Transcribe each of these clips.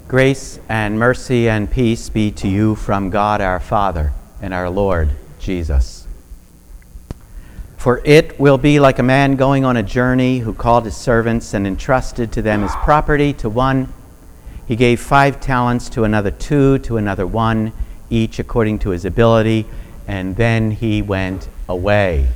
Grace and mercy and peace be to you from God our Father and our Lord Jesus. For it will be like a man going on a journey who called his servants and entrusted to them his property. To one he gave 5 talents, to another 2, to another 1, each according to his ability, and then he went away.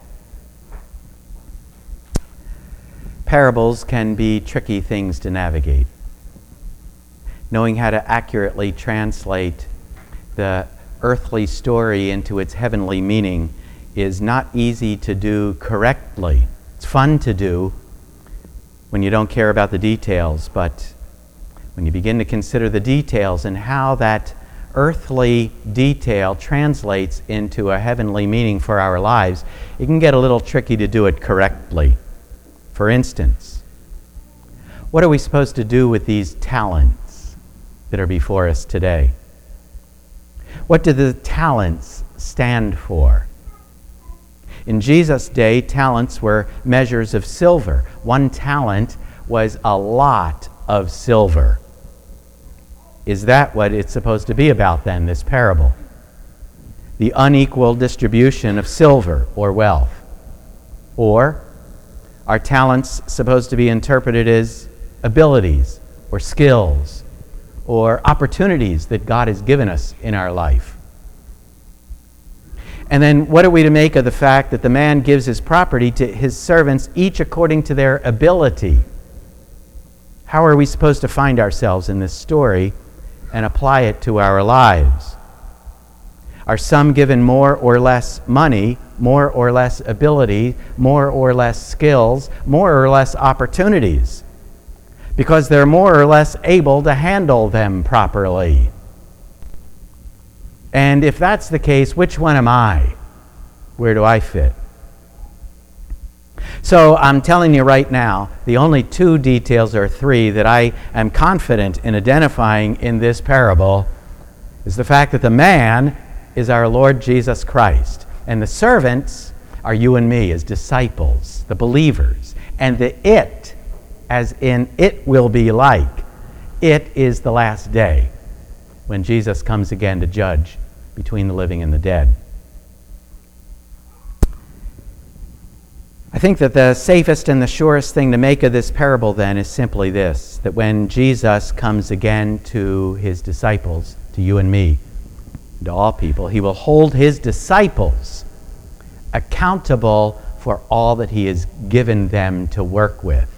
Parables can be tricky things to navigate. Knowing how to accurately translate the earthly story into its heavenly meaning is not easy to do correctly. It's fun to do when you don't care about the details, but when you begin to consider the details and how that earthly detail translates into a heavenly meaning for our lives, it can get a little tricky to do it correctly. For instance, what are we supposed to do with these talents that are before us today? What do the talents stand for? In Jesus' day, talents were measures of silver. 1 talent was a lot of silver. Is that what it's supposed to be about then, this parable? The unequal distribution of silver or wealth? Or are talents supposed to be interpreted as abilities or skills or opportunities that God has given us in our life? And then what are we to make of the fact that the man gives his property to his servants, each according to their ability? How are we supposed to find ourselves in this story and apply it to our lives? Are some given more or less money, more or less ability, more or less skills, more or less opportunities, because they're more or less able to handle them properly? And if that's the case, which one am I? Where do I fit? So I'm telling you right now, the only 2 details or 3 that I am confident in identifying in this parable is the fact that the man is our Lord Jesus Christ, and the servants are you and me as disciples, the believers, and the it, as in it will be like, it is the last day when Jesus comes again to judge between the living and the dead. I think that the safest and the surest thing to make of this parable then is simply this, that when Jesus comes again to his disciples, to you and me, to all people, he will hold his disciples accountable for all that he has given them to work with.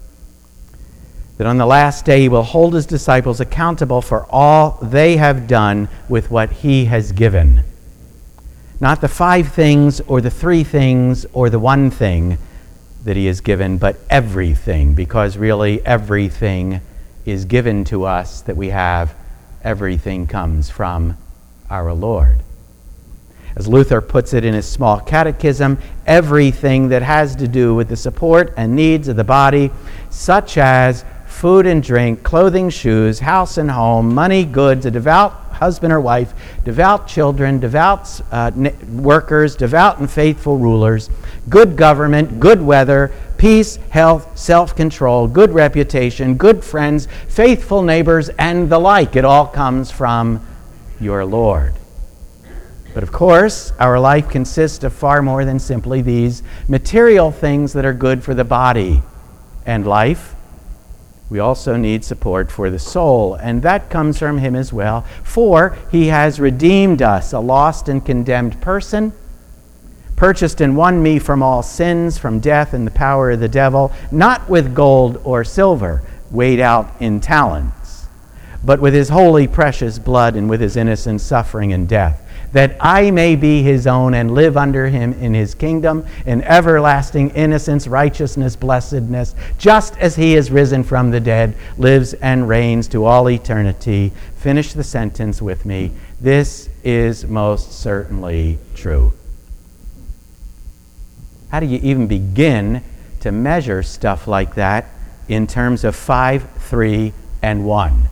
That on the last day he will hold his disciples accountable for all they have done with what he has given. Not the 5 things or the 3 things or the 1 thing that he has given, but everything, because really everything is given to us that we have. Everything comes from our Lord. As Luther puts it in his small catechism, everything that has to do with the support and needs of the body, such as food and drink, clothing, shoes, house and home, money, goods, a devout husband or wife, devout children, devout workers, devout and faithful rulers, good government, good weather, peace, health, self-control, good reputation, good friends, faithful neighbors, and the like. It all comes from your Lord. But of course, our life consists of far more than simply these material things that are good for the body and life. We also need support for the soul, and that comes from him as well. For he has redeemed us, a lost and condemned person, purchased and won me from all sins, from death and the power of the devil, not with gold or silver, weighed out in talents, but with his holy precious blood and with his innocent suffering and death, that I may be his own and live under him in his kingdom in everlasting innocence, righteousness, blessedness, just as he is risen from the dead, lives and reigns to all eternity. Finish the sentence with me. This is most certainly true. How do you even begin to measure stuff like that in terms of 5, 3, and 1?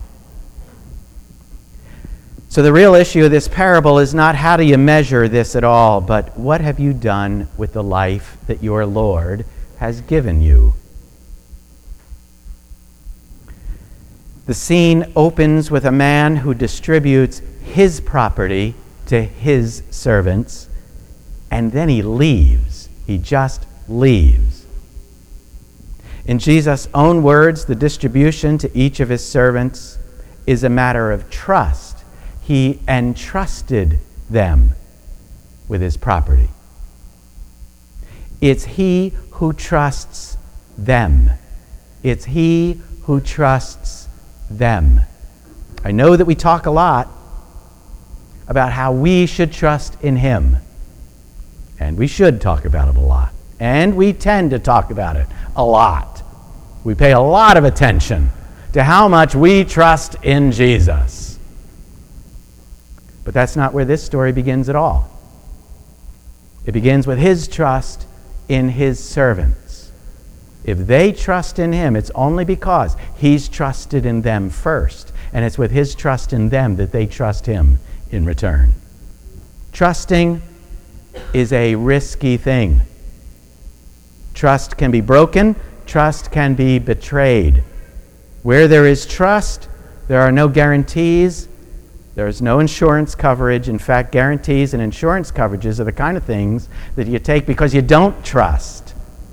So the real issue of this parable is not how do you measure this at all, but what have you done with the life that your Lord has given you? The scene opens with a man who distributes his property to his servants, and then he leaves. He just leaves. In Jesus' own words, the distribution to each of his servants is a matter of trust. He entrusted them with his property. It's he who trusts them. It's he who trusts them. I know that we talk a lot about how we should trust in him. And we should talk about it a lot. And we tend to talk about it a lot. We pay a lot of attention to how much we trust in Jesus. But that's not where this story begins at all. It begins with his trust in his servants. If they trust in him, it's only because he's trusted in them first. And it's with his trust in them that they trust him in return. Trusting is a risky thing. Trust can be broken. Trust can be betrayed. Where there is trust, there are no guarantees. There is no insurance coverage. In fact, guarantees and insurance coverages are the kind of things that you take because you don't trust.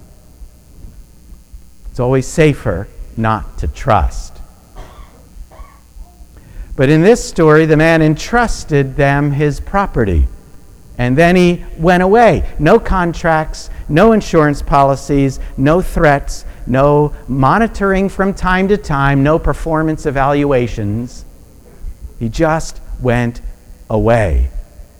It's always safer not to trust. But in this story, the man entrusted them his property. And then he went away. No contracts, no insurance policies, no threats, no monitoring from time to time, no performance evaluations. He just went away.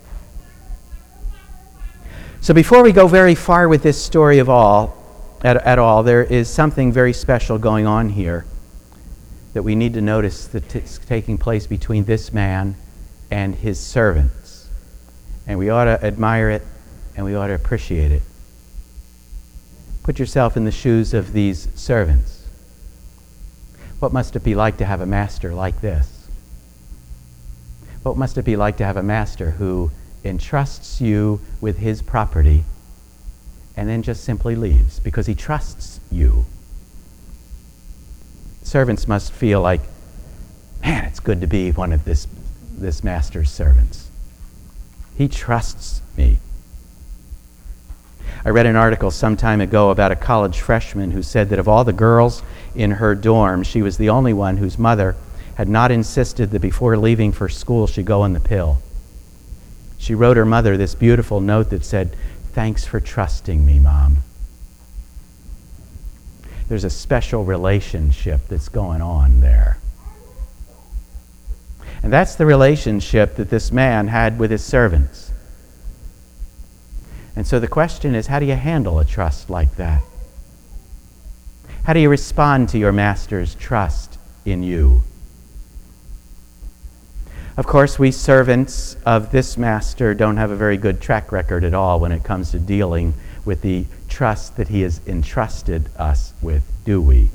So before we go very far with this story at all, there is something very special going on here that we need to notice that's taking place between this man and his servants. And we ought to admire it, and we ought to appreciate it. Put yourself in the shoes of these servants. What must it be like to have a master like this? What must it be like to have a master who entrusts you with his property and then just simply leaves because he trusts you? Servants must feel like, man, it's good to be one of this master's servants. He trusts me. I read an article some time ago about a college freshman who said that of all the girls in her dorm, she was the only one whose mother had not insisted that before leaving for school she go on the pill. She wrote her mother this beautiful note that said, "Thanks for trusting me, Mom." There's a special relationship that's going on there. And that's the relationship that this man had with his servants. And so the question is, how do you handle a trust like that? How do you respond to your master's trust in you? Of course, we servants of this master don't have a very good track record at all when it comes to dealing with the trust that he has entrusted us with, do we?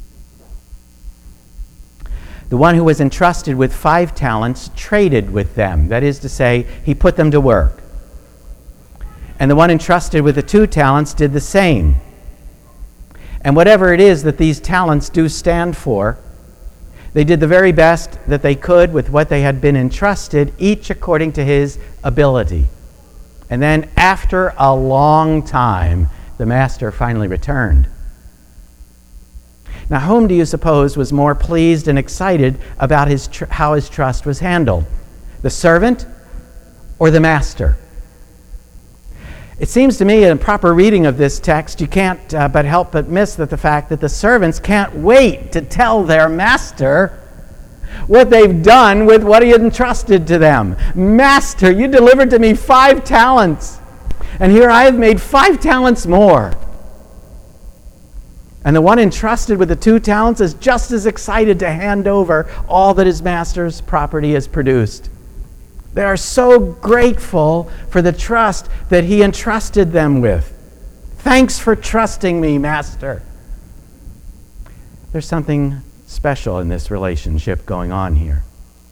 The one who was entrusted with 5 talents traded with them. That is to say, he put them to work. And the one entrusted with the 2 talents did the same. And whatever it is that these talents do stand for, they did the very best that they could with what they had been entrusted, each according to his ability. And then after a long time, the master finally returned. Now, whom do you suppose was more pleased and excited about how his trust was handled? The servant or the master? It seems to me in a proper reading of this text, you can't but help but miss the fact that the servants can't wait to tell their master what they've done with what he had entrusted to them. Master, you delivered to me 5 talents, and here I have made 5 talents more. And the one entrusted with the 2 talents is just as excited to hand over all that his master's property has produced. They are so grateful for the trust that he entrusted them with. Thanks for trusting me, Master. There's something special in this relationship going on here.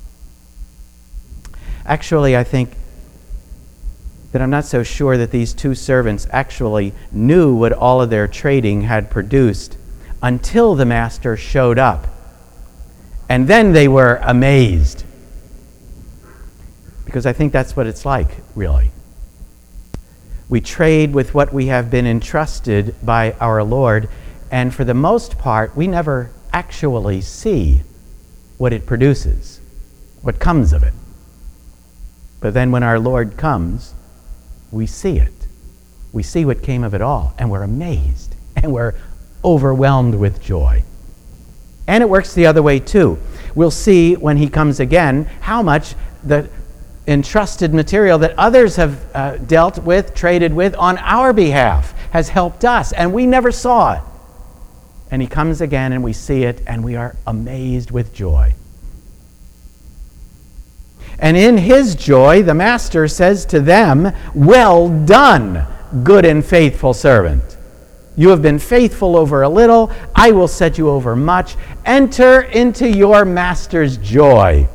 Actually, I think that I'm not so sure that these 2 servants actually knew what all of their trading had produced until the master showed up And then they were amazed. Because I think that's what it's like, really. We trade with what we have been entrusted by our Lord, and for the most part, we never actually see what it produces, what comes of it. But then when our Lord comes, we see it. We see what came of it all, and we're amazed, and we're overwhelmed with joy. And it works the other way too. We'll see when he comes again how much the entrusted material that others have dealt with, traded with on our behalf has helped us, and we never saw it. And he comes again and we see it, and we are amazed with joy. And in his joy, the master says to them, "Well done, good and faithful servant. You have been faithful over a little, I will set you over much. Enter into your master's joy."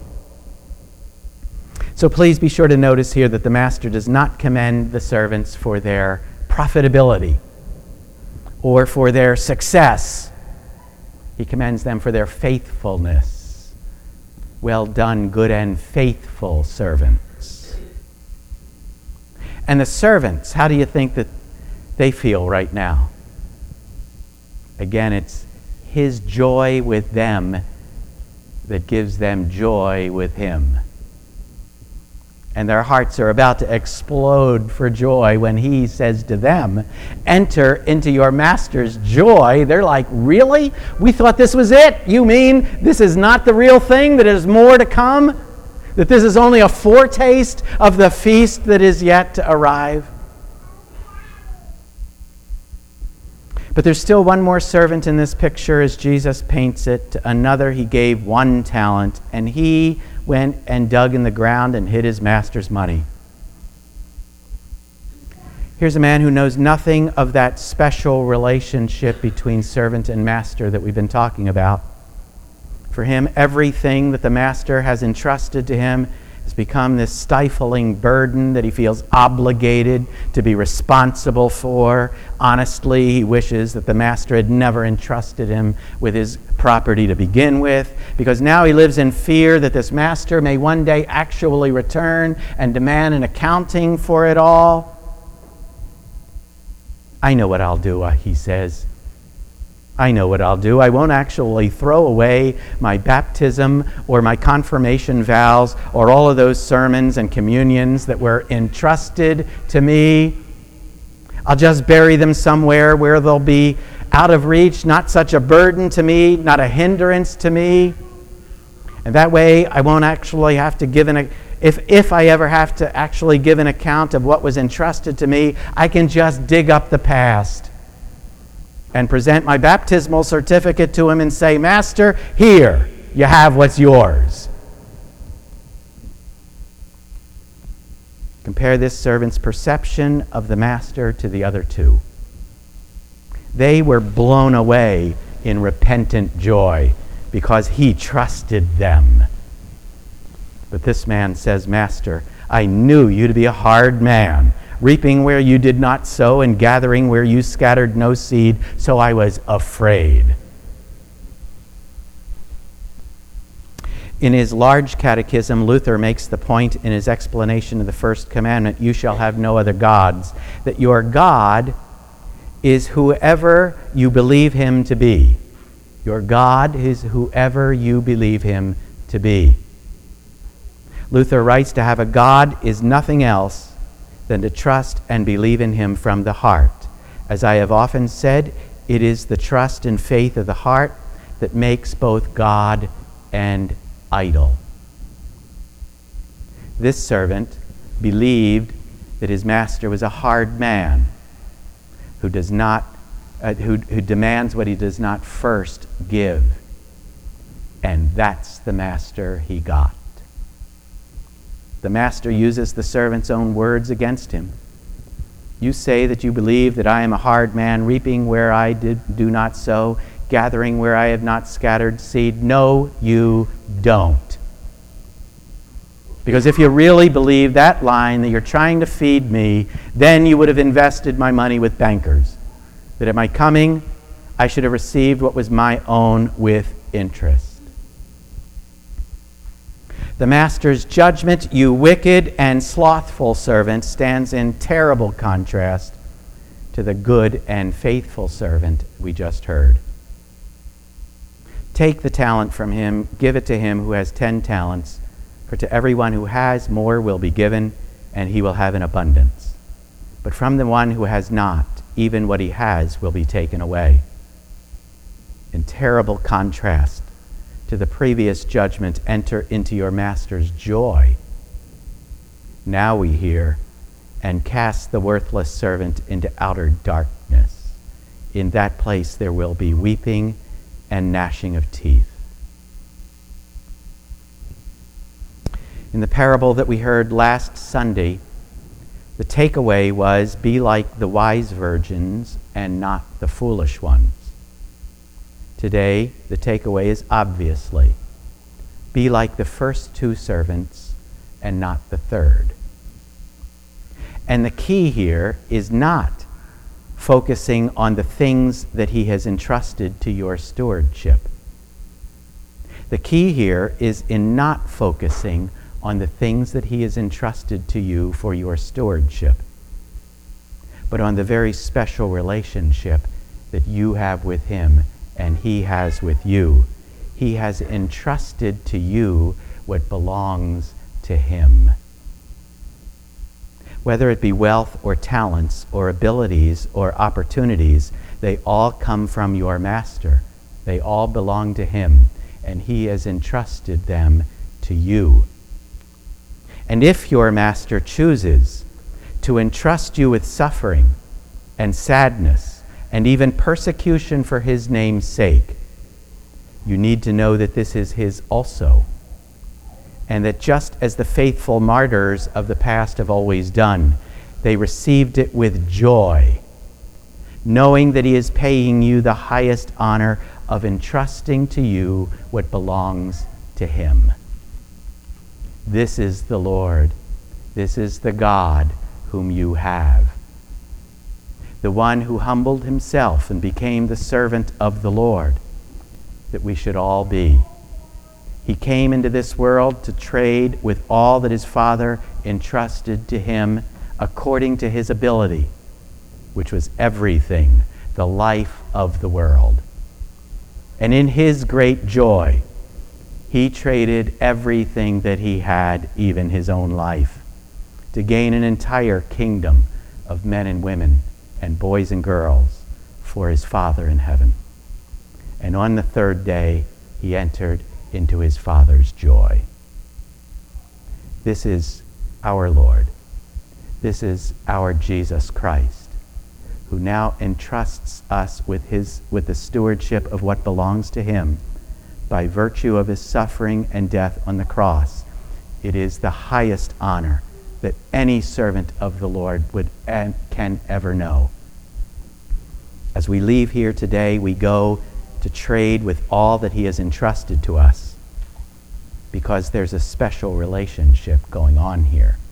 So please be sure to notice here that the master does not commend the servants for their profitability or for their success. He commends them for their faithfulness. Well done, good and faithful servants. And the servants, how do you think that they feel right now? Again, it's his joy with them that gives them joy with him. And their hearts are about to explode for joy when he says to them, "Enter into your master's joy." They're like, "Really? We thought this was it? You mean this is not the real thing, that is more to come? That this is only a foretaste of the feast that is yet to arrive?" But there's still one more servant in this picture as Jesus paints it. To another he gave 1 talent, and he went and dug in the ground and hid his master's money. Here's a man who knows nothing of that special relationship between servant and master that we've been talking about. For him, everything that the master has entrusted to him has become this stifling burden that he feels obligated to be responsible for. Honestly, he wishes that the master had never entrusted him with his property to begin with, because now he lives in fear that this master may one day actually return and demand an accounting for it all. "I know what I'll do," he says. "I know what I'll do. I won't actually throw away my baptism or my confirmation vows or all of those sermons and communions that were entrusted to me. I'll just bury them somewhere where they'll be out of reach, not such a burden to me, not a hindrance to me. And that way I won't actually have to give if I ever have to actually give an account of what was entrusted to me, I can just dig up the past and present my baptismal certificate to him and say, 'Master, here, you have what's yours.'" Compare this servant's perception of the master to the other two. They were blown away in repentant joy because he trusted them. But this man says, "Master, I knew you to be a hard man, reaping where you did not sow and gathering where you scattered no seed, so I was afraid." In his large catechism, Luther makes the point in his explanation of the first commandment, "You shall have no other gods," that your God is whoever you believe him to be. Your God is whoever you believe him to be. Luther writes, to have a God is nothing else than to trust and believe in him from the heart. As I have often said, it is the trust and faith of the heart that makes both God and idol. This servant believed that his master was a hard man who demands what he does not first give. And that's the master he got. The master uses the servant's own words against him. "You say that you believe that I am a hard man, reaping where I do not sow, gathering where I have not scattered seed. No, you don't. Because if you really believe that line, that you're trying to feed me, then you would have invested my money with bankers. That at my coming, I should have received what was my own with interest." The master's judgment, you wicked and slothful servant, stands in terrible contrast to the good and faithful servant we just heard. Take the talent from him, give it to him who has 10 talents, for to everyone who has more will be given, and he will have an abundance. But from the one who has not, even what he has will be taken away. In terrible contrast to the previous judgment, enter into your master's joy. Now we hear, and cast the worthless servant into outer darkness. In that place there will be weeping and gnashing of teeth. In the parable that we heard last Sunday, the takeaway was, be like the wise virgins and not the foolish ones. Today, the takeaway is obviously, be like the first 2 servants and not the third. And the key here is not focusing on the things that he has entrusted to your stewardship. The key here is in not focusing on the things that he has entrusted to you for your stewardship, but on the very special relationship that you have with him and he has with you. He has entrusted to you what belongs to him. Whether it be wealth or talents or abilities or opportunities, they all come from your master. They all belong to him, and he has entrusted them to you. And if your master chooses to entrust you with suffering and sadness and even persecution for his name's sake, you need to know that this is his also, and that just as the faithful martyrs of the past have always done, they received it with joy, knowing that he is paying you the highest honor of entrusting to you what belongs to him. This is the Lord. This is the God whom you have. The one who humbled himself and became the servant of the Lord, that we should all be. He came into this world to trade with all that his Father entrusted to him according to his ability, which was everything, the life of the world. And in his great joy, he traded everything that he had, even his own life, to gain an entire kingdom of men and women and boys and girls for his Father in heaven. And on the 3rd day, he entered into his Father's joy. This is our Lord. This is our Jesus Christ, who now entrusts us with the stewardship of what belongs to him by virtue of his suffering and death on the cross. It is the highest honor that any servant of the Lord would and can ever know. As we leave here today, we go to trade with all that he has entrusted to us, because there's a special relationship going on here.